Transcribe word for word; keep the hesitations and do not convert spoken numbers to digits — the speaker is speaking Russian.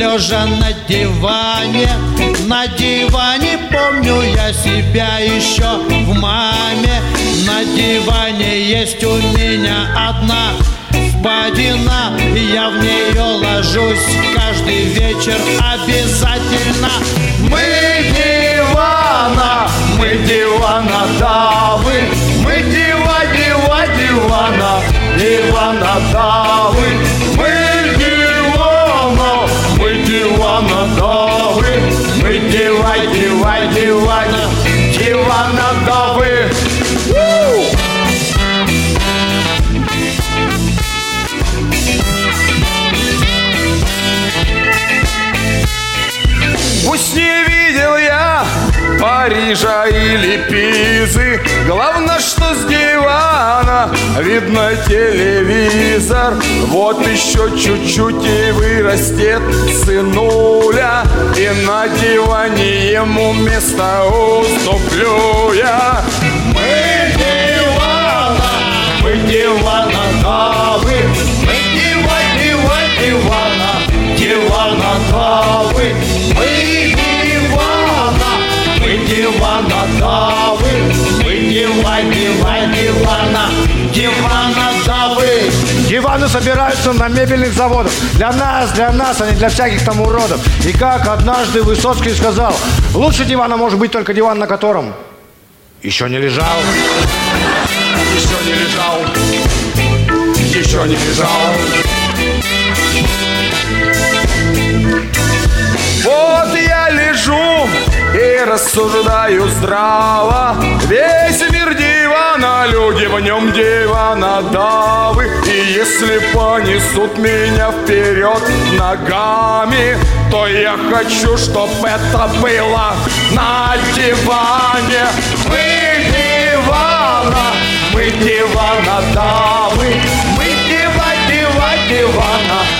лежа на диване. На диване помню я себя еще в маме. На диване есть у меня одна впадина, я в нее ложусь каждый вечер обязательно. Мы дивана, мы дивана, да вы. Мы дива, дива, дивана, дивана, да вы. Мы дивана, мы дивана, да вы. Мы дива, дива, дивана, дивана, да вы. Пусть не видел я Парижа или Пизы, главное, что с дивана видно телевизор. Вот еще чуть-чуть и вырастет сынуля, и на диване ему место уступлю я. Мы дивана, мы дивана, да вы. Мы дива, дива, дивана, дивана, да вы. Мы дивана, мы дивана, да вы. Мы дива, дива, дивана, дивана, да вы. Диваны собираются на мебельных заводах. Для нас, для нас, а не для всяких там уродов. И как однажды Высоцкий сказал: лучше дивана может быть только диван, на котором еще не лежал. Еще не лежал. Еще не лежал. Вот я лежу и рассуждаю здраво. Весь мир дивана, люди в нем диванодавы. И если понесут меня вперед ногами, то я хочу, чтоб это было на диване. Мы дивана, мы диванодавы. Мы дива, дива, дивана,